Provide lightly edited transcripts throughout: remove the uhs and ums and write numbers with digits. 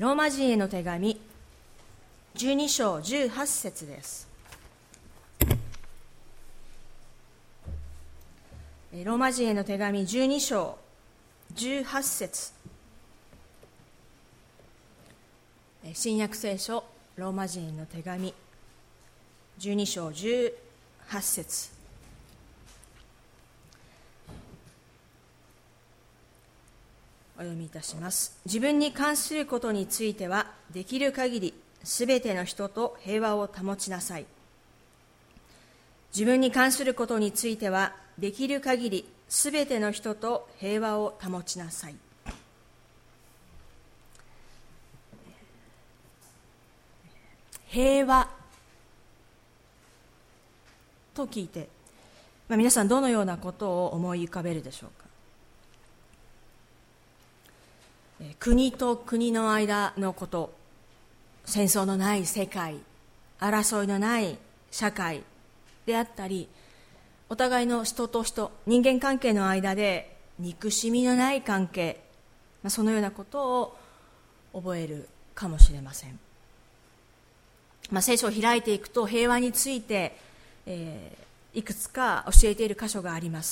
ローマ人への手紙12章18節です。ローマ人への手紙12章18節、新約聖書ローマ人への手紙12章18節、お読みいたします。自分に関することについてはできる限りすべての人と平和を保ちなさい。自分に関することについてはできる限りすべての人と平和を保ちなさい。平和と聞いて、皆さんどのようなことを思い浮かべるでしょうか。国と国の間のこと、戦争のない世界、争いのない社会であったり、お互いの人と人、人間関係の間で憎しみのない関係、そのようなことを覚えるかもしれません。聖書を開いていくと平和について、いくつか教えている箇所があります。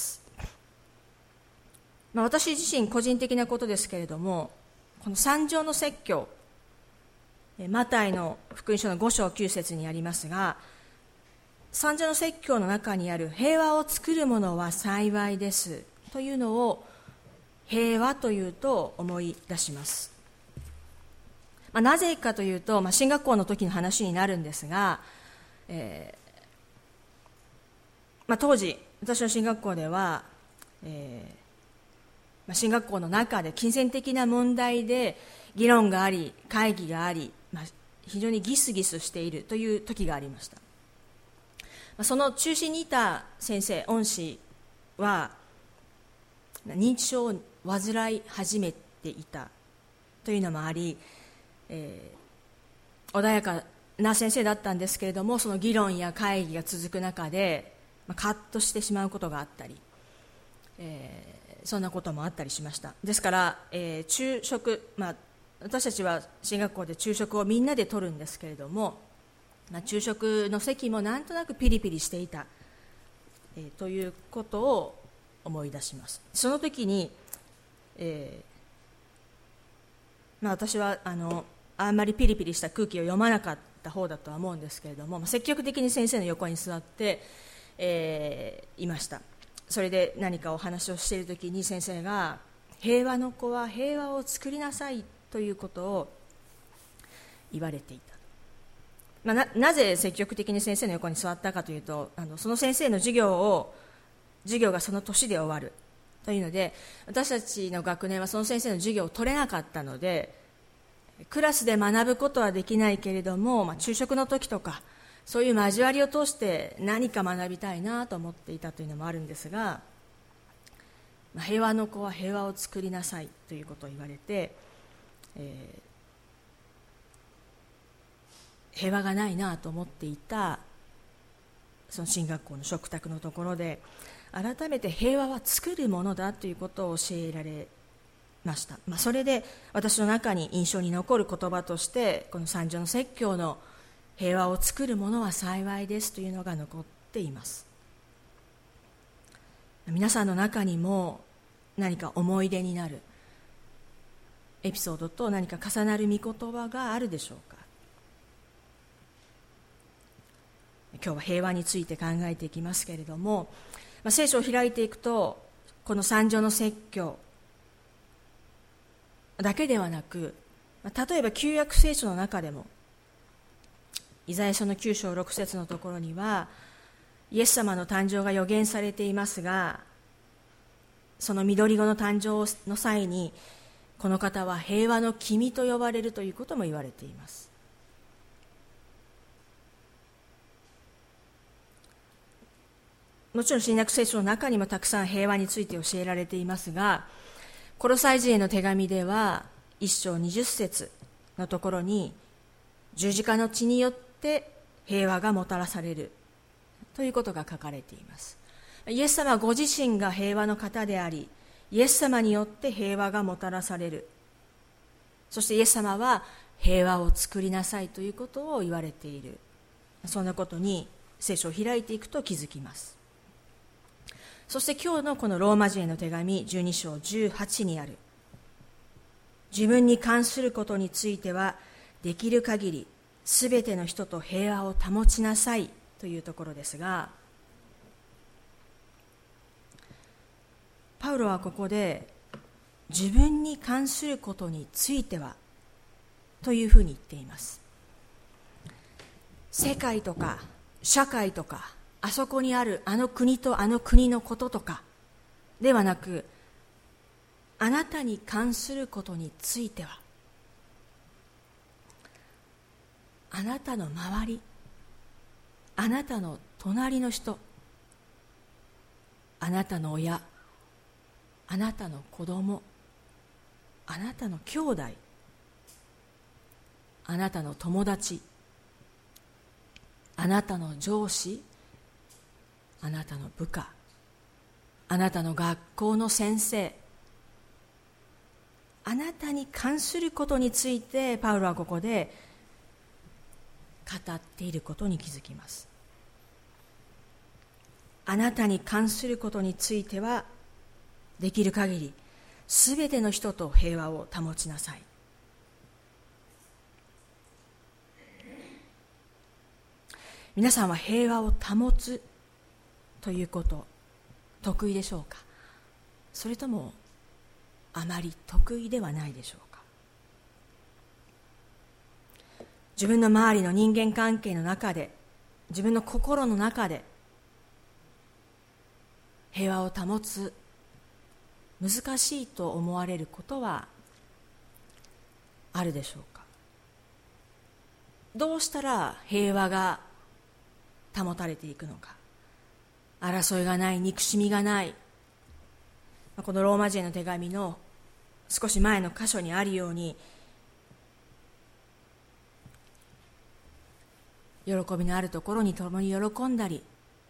私自身個人的なことですけれども、この三条の説教、マタイの福音書の5章9節にありますが、三条の説教の中にある平和を作る者は幸いですというのを平和というと思い出します。なぜかというと、進学校の時の話になるんですが、当時私の進学校では、進学校の中で金銭的な問題で議論があり会議があり、非常にギスギスしているという時がありました。その中心にいた先生、恩師は認知症を患い始めていたというのもあり、穏やかな先生だったんですけれども、その議論や会議が続く中でカッとしてしまうことがあったり、そんなこともあったりしました。ですから、昼食、私たちは進学校で昼食をみんなで取るんですけれども、昼食の席もなんとなくピリピリしていた、ということを思い出します。その時に、私はあんまりピリピリした空気を読まなかった方だとは思うんですけれども、積極的に先生の横に座って、いました。それで何かお話をしている時に先生が、平和の子は平和を作りなさいということを言われていた。なぜ積極的に先生の横に座ったかというと、その先生の授業がその年で終わるというので、私たちの学年はその先生の授業を取れなかったので、クラスで学ぶことはできないけれども、昼食の時とかそういう交わりを通して何か学びたいなと思っていたというのもあるんですが、平和の子は平和を作りなさいということを言われて、平和がないなと思っていたその進学校の食卓のところで、改めて平和は作るものだということを教えられました。それで私の中に印象に残る言葉として、この三条の説教の平和を作るものは幸いですというのが残っています。皆さんの中にも何か思い出になるエピソードと何か重なる御言葉があるでしょうか。今日は平和について考えていきますけれども、聖書を開いていくと、この三条の説教だけではなく、例えば旧約聖書の中でもイザヤ書の9章6節のところには、イエス様の誕生が予言されていますが、その緑子の誕生の際に、この方は平和の君と呼ばれるということも言われています。もちろん新約聖書の中にもたくさん平和について教えられていますが、コロサイ人への手紙では1章20節のところに、十字架の血によって平和がもたらされるということが書かれています。イエス様ご自身が平和の方であり、イエス様によって平和がもたらされるそしてイエス様は平和を作りなさいということを言われている。そんなことに聖書を開いていくと気づきます。そして今日のこのローマ人への手紙12章18にある、自分に関することについてはできる限りすべての人と平和を保ちなさいというところですが、パウロはここで自分に関することについてはというふうに言っています。世界とか社会とか、あそこにあるあの国とあの国のこととかではなく、あなたに関することについては、あなたの周り、あなたの隣の人、あなたの親、あなたの子供、あなたの兄弟、あなたの友達、あなたの上司、あなたの部下、あなたの学校の先生、あなたに関することについてパウロはここで語っていることに気づきます。あなたに関することについてはできる限りすべての人と平和を保ちなさい。皆さんは平和を保つということ得意でしょうか。それともあまり得意ではないでしょうか。自分の周りの人間関係の中で、自分の心の中で平和を保つ難しいと思われることはあるでしょうか。どうしたら平和が保たれていくのか。争いがない、憎しみがない。このローマ人の手紙の少し前の箇所にあるように、喜びのあるところに共に喜んだり、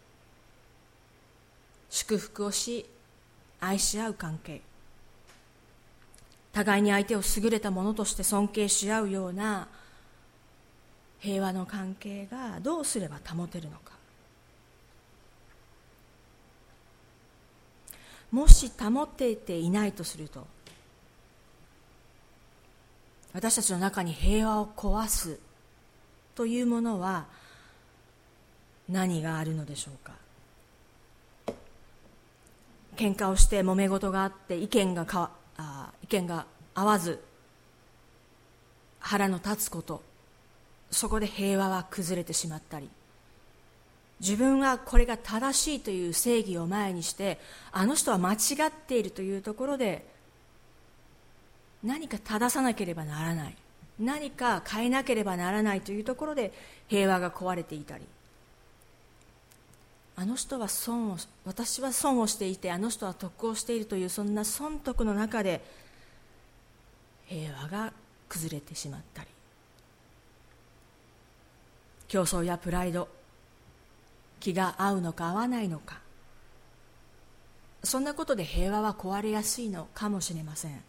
祝福をし愛し合う関係、互いに相手を優れたものとして尊敬し合うような平和の関係がどうすれば保てるのか。もし保てていないとすると、私たちの中に平和を壊すというものは何があるのでしょうか。喧嘩をして揉め事があって意見が合わず腹の立つこと、そこで平和は崩れてしまったり、自分はこれが正しいという正義を前にしてあの人は間違っているというところで何か正さなければならない、何か変えなければならないというところで平和が壊れていたり、あの人は私は損をしていてあの人は得をしているというそんな損得の中で平和が崩れてしまったり、競争やプライド、気が合うのか合わないのか、そんなことで平和は壊れやすいのかもしれません。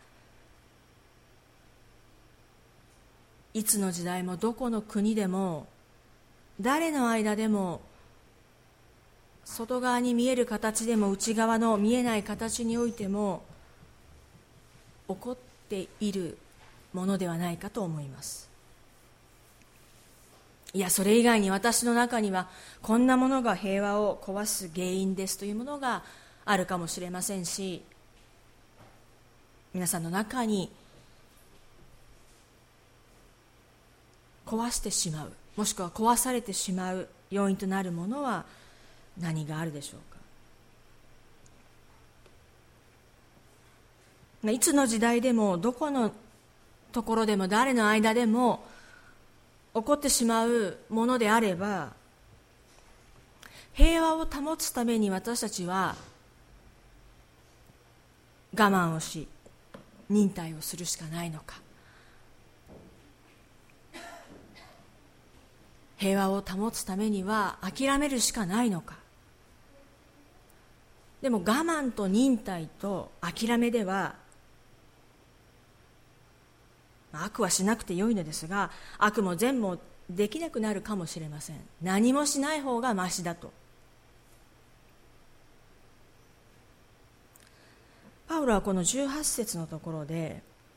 いつの時代もどこの国でも誰の間でも、外側に見える形でも内側の見えない形においても起こっているものではないかと思います。いや、それ以外に私の中にはこんなものが平和を壊す原因ですというものがあるかもしれませんし、皆さんの中に壊してしまう、もしくは壊されてしまう要因となるものは何があるでしょうか。いつの時代でもどこのところでも誰の間でも起こってしまうものであれば、平和を保つために私たちは我慢をし忍耐をするしかないのか、平和を保つためには諦めるしかないのか。でも我慢と忍耐と諦めでは悪はしなくてよいのですが、悪も善もできなくなるかもしれません。何もしない方がましだと。パウロはこの18節のところで、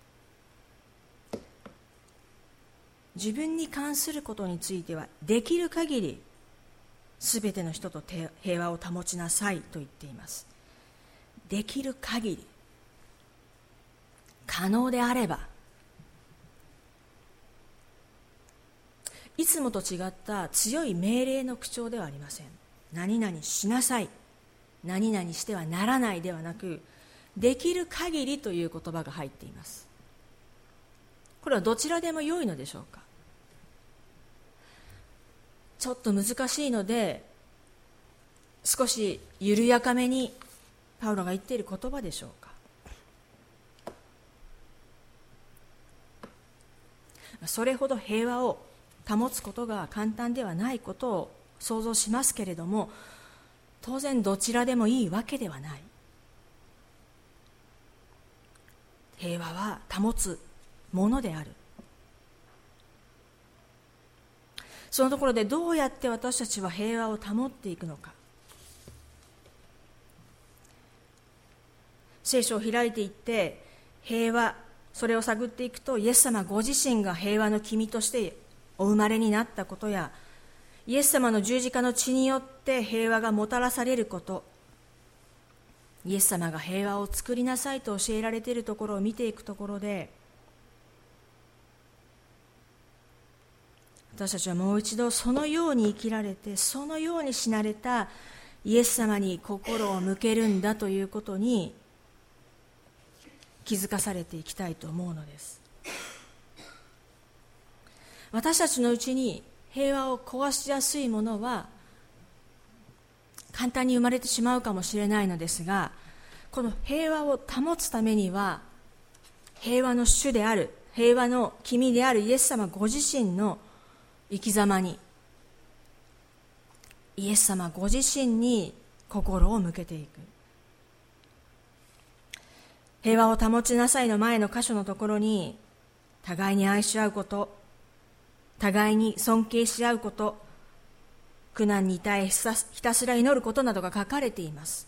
自分に関することについてはできる限りすべての人と平和を保ちなさいと言っています。できる限り、可能であれば、いつもと違った強い命令の口調ではありません。何々しなさい、何々してはならないではなく、できる限りという言葉が入っています。これはどちらでも良いのでしょうか。ちょっと難しいので、少し緩やかめにパウロが言っている言葉でしょうか。それほど平和を保つことが簡単ではないことを想像しますけれども、当然どちらでもいいわけではない。平和は保つものである。そのところでどうやって私たちは平和を保っていくのか。聖書を開いていって平和、それを探っていくと、イエス様ご自身が平和の君としてお生まれになったことや、イエス様の十字架の血によって平和がもたらされること、イエス様が平和を作りなさいと教えられているところを見ていくところで、私たちはもう一度そのように生きられて、そのように死なれたイエス様に心を向けるんだということに気づかされていきたいと思うのです。私たちのうちに平和を壊しやすいものは簡単に生まれてしまうかもしれないのですが、この平和を保つためには、平和の主である、平和の君であるイエス様ご自身の生き様に、イエス様ご自身に心を向けていく。平和を保ちなさいの前の箇所のところに、互いに愛し合うこと、互いに尊敬し合うこと、苦難に耐えひたすら祈ることなどが書かれています。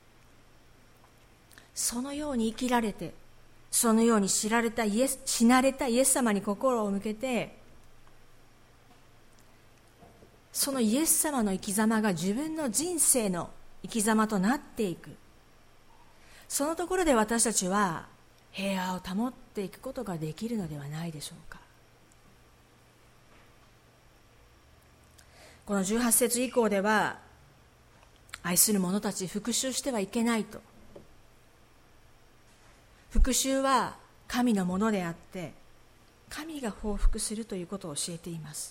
そのように生きられて、そのように死なれたイエス様に心を向けて、そのイエス様の生き様が自分の人生の生き様となっていく。そのところで私たちは平和を保っていくことができるのではないでしょうか。この18節以降では、愛する者たち復讐してはいけないと。復讐は神のものであって、神が報復するということを教えています。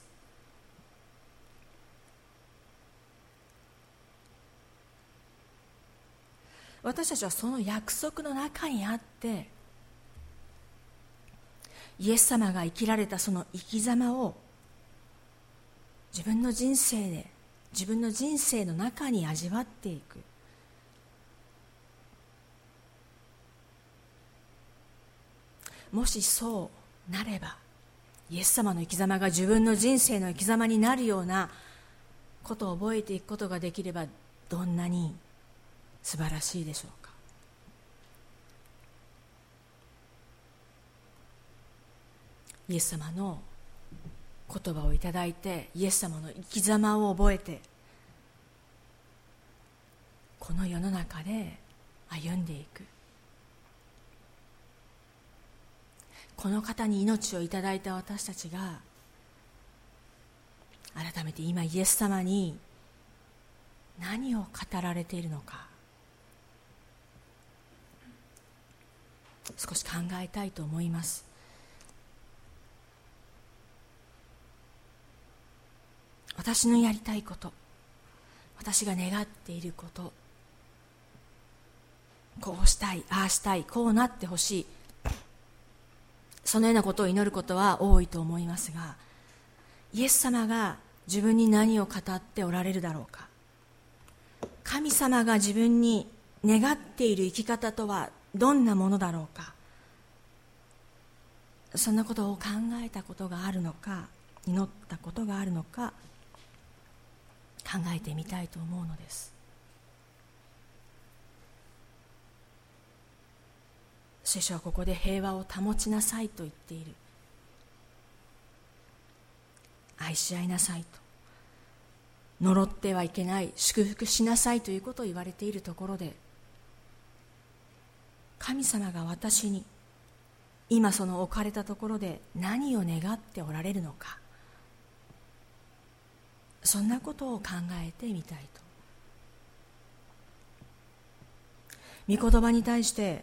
私たちはその約束の中にあって、イエス様が生きられたその生き様を自分の人生で、自分の人生の中に味わっていく。もしそうなれば、イエス様の生き様が自分の人生の生き様になるようなことを覚えていくことができれば、どんなに素晴らしいでしょうか。イエス様の言葉をいただいて、イエス様の生き様を覚えて、この世の中で歩んでいく。この方に命をいただいた私たちが、改めて今イエス様に何を語られているのか、少し考えたいと思います。私のやりたいこと、私が願っていること、こうしたい、ああしたい、こうなってほしい、そのようなことを祈ることは多いと思いますが、イエス様が自分に何を語っておられるだろうか。神様が自分に願っている生き方とはどんなものだろうか。 そんなことを考えたことがあるのか、祈ったことがあるのか、考えてみたいと思うのです。聖書はここで平和を保ちなさいと言っている。愛し合いなさいと、呪ってはいけない、祝福しなさいということを言われているところで、神様が私に今その置かれたところで何を願っておられるのか、そんなことを考えてみたいと。御言葉に対して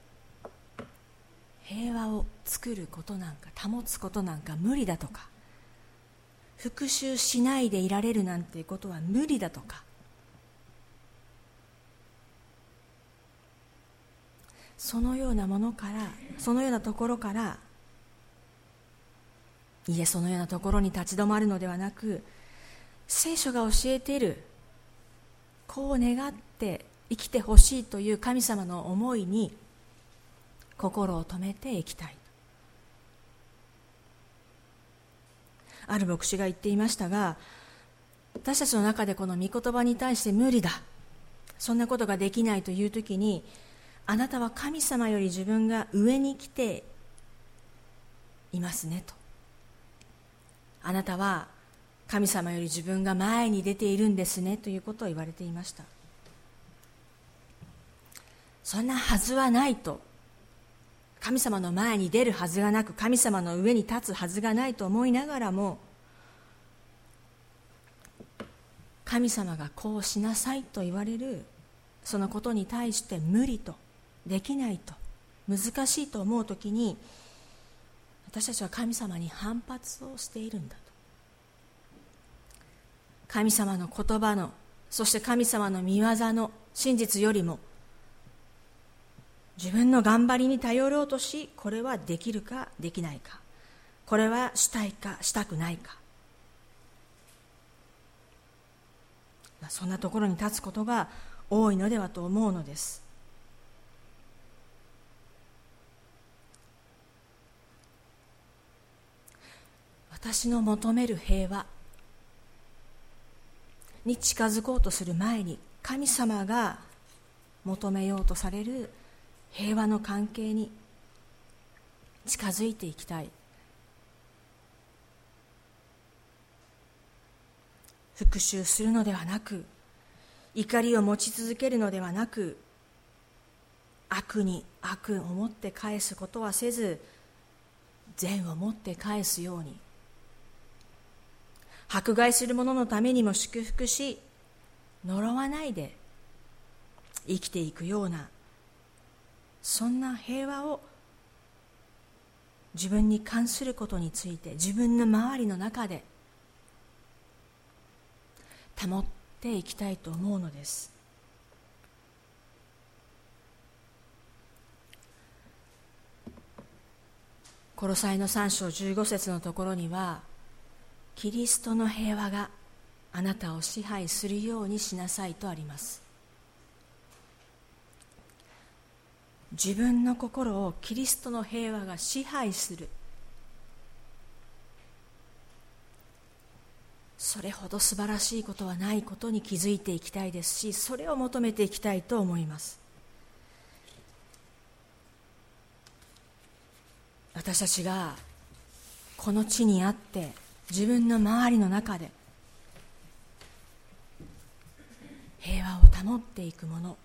平和を作ることなんか保つことなんか無理だとか、復讐しないでいられるなんていうことは無理だとか、そのようなものから、そのようなところから、いえ、そのようなところに立ち止まるのではなく、聖書が教えている、こう願って生きてほしいという神様の思いに心を止めていきたい。ある牧師が言っていましたが、私たちの中でこの御言葉に対して無理だ、そんなことができないというときに、あなたは神様より自分が上に来ていますねと。あなたは神様より自分が前に出ているんですねということを言われていました。そんなはずはないと、神様の前に出るはずがなく、神様の上に立つはずがないと思いながらも、神様がこうしなさいと言われるそのことに対して無理と、できないと、難しいと思うときに、私たちは神様に反発をしているんだと。神様の言葉の、そして神様の御業の真実よりも、自分の頑張りに頼ろうとし、これはできるかできないか、これはしたいかしたくないか、そんなところに立つことが多いのではと思うのです。私の求める平和に近づこうとする前に、神様が求めようとされる平和の関係に近づいていきたい。復讐するのではなく、怒りを持ち続けるのではなく、悪に悪を持って返すことはせず、善を持って返すように、迫害する者のためにも祝福し、呪わないで生きていくような、そんな平和を自分に関することについて、自分の周りの中で保っていきたいと思うのです。コロサイの3章15節のところには、キリストの平和があなたを支配するようにしなさいとあります。自分の心をキリストの平和が支配する、それほど素晴らしいことはないことに気づいていきたいですし、それを求めていきたいと思います。私たちがこの地にあって、自分の周りの中で平和を保っていくもの、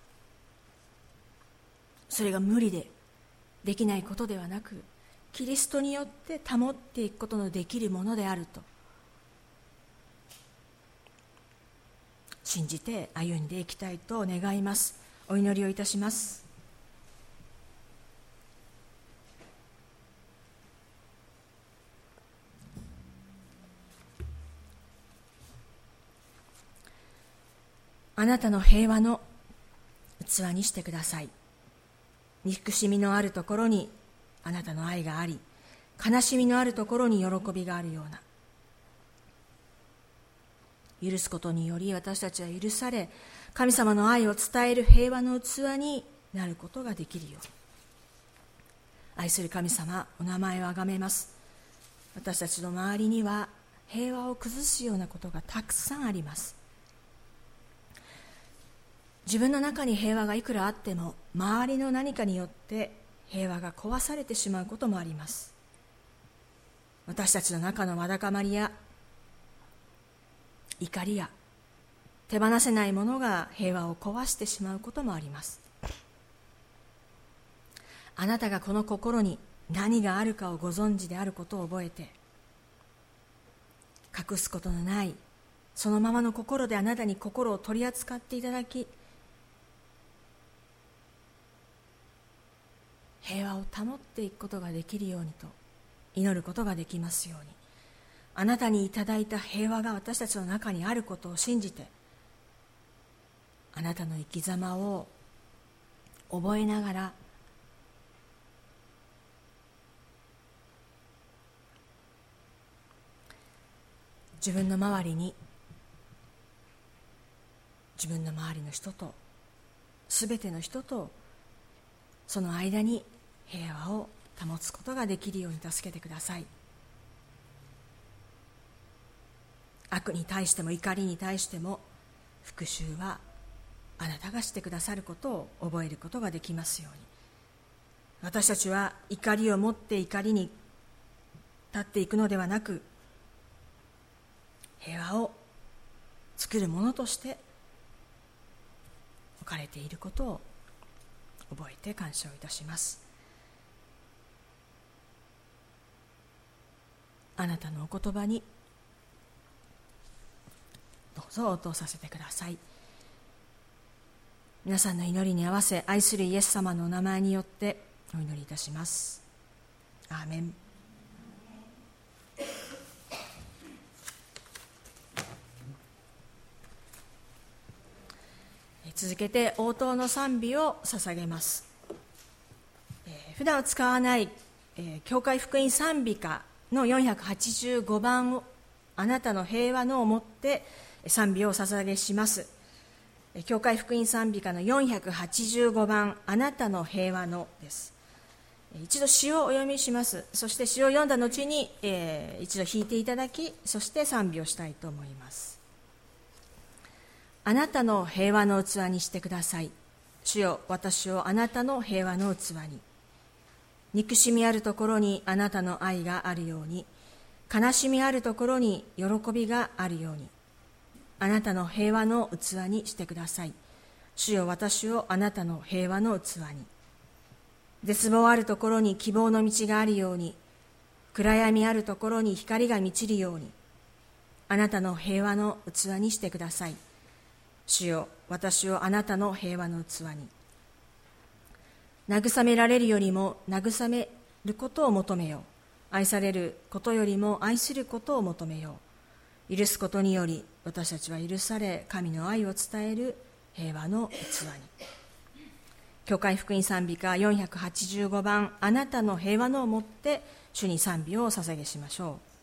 それが無理でできないことではなく、キリストによって保っていくことのできるものであると信じて歩んでいきたいと願います。お祈りをいたします。あなたの平和の器にしてください。憎しみのあるところにあなたの愛があり、悲しみのあるところに喜びがあるような、許すことにより私たちは許され、神様の愛を伝える平和の器になることができるように、 愛する神様、お名前をあがめます。私たちの周りには平和を崩すようなことがたくさんあります。自分の中に平和がいくらあっても、周りの何かによって平和が壊されてしまうこともあります。私たちの中のわだかまりや怒りや手放せないものが平和を壊してしまうこともあります。あなたがこの心に何があるかをご存知であることを覚えて、隠すことのないそのままの心であなたに心を取り扱っていただき、平和を保っていくことができるようにと祈ることができますように。あなたにいただいた平和が私たちの中にあることを信じて、あなたの生き様を覚えながら、自分の周りに、自分の周りの人と、すべての人とその間に平和を保つことができるように助けてください。悪に対しても怒りに対しても、復讐はあなたがしてくださることを覚えることができますように。私たちは怒りを持って怒りに立っていくのではなく、平和を作るものとして置かれていることを覚えて感謝をいたします。あなたのお言葉にどうぞ応答させてください。皆さんの祈りに合わせ、愛するイエス様のお名前によってお祈りいたします。アーメン。続けて応答の賛美を捧げます。普段使わない教会福音賛美歌の485番を、あなたの平和のをもって賛美をお捧げします。教会福音賛美歌の485番、あなたの平和のです。一度詩をお読みします。そして詩を読んだ後に、一度弾いていただき、そして賛美をしたいと思います。あなたの平和の器にしてください。主よ、私をあなたの平和の器に。憎しみあるところにあなたの愛があるように、悲しみあるところに喜びがあるように、あなたの平和の器にしてください。主よ、私をあなたの平和の器に。絶望あるところに希望の道があるように、暗闇あるところに光が満ちるように、あなたの平和の器にしてください。主よ、私をあなたの平和の器に。慰められるよりも慰めることを求めよう。愛されることよりも愛することを求めよう。許すことにより私たちは許され、神の愛を伝える平和の器に。教会福音賛美歌485番、あなたの平和のをもって主に賛美をお捧げしましょう。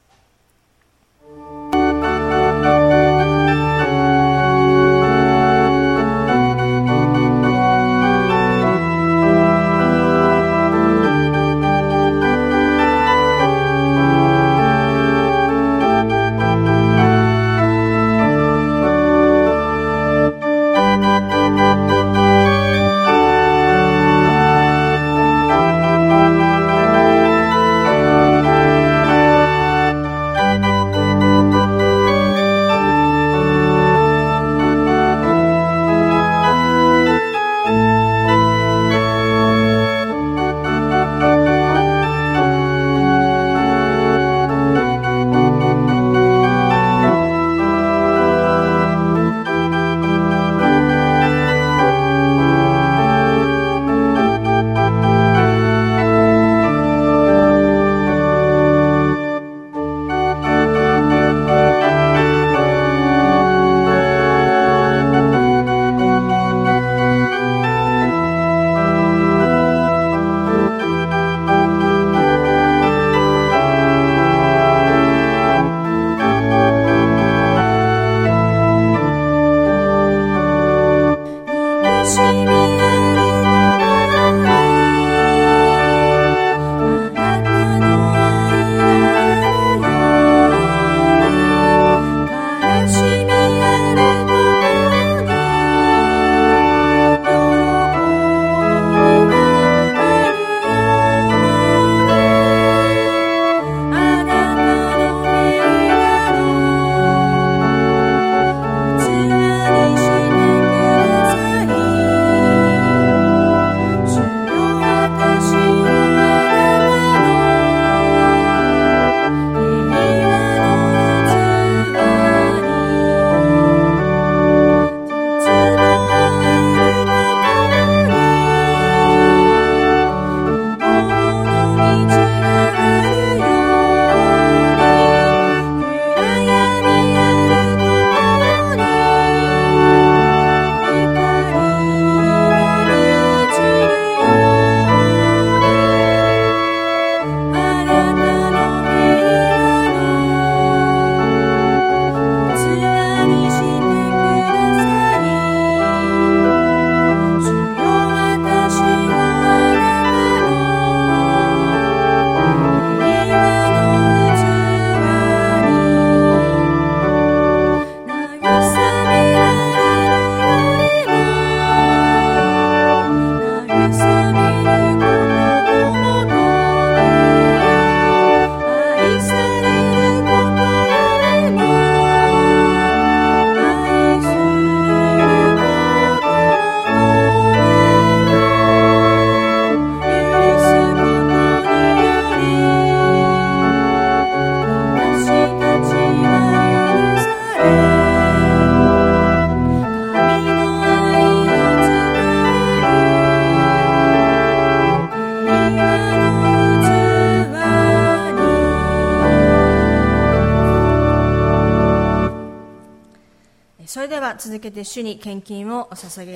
それでは続けて主に献金をお捧げ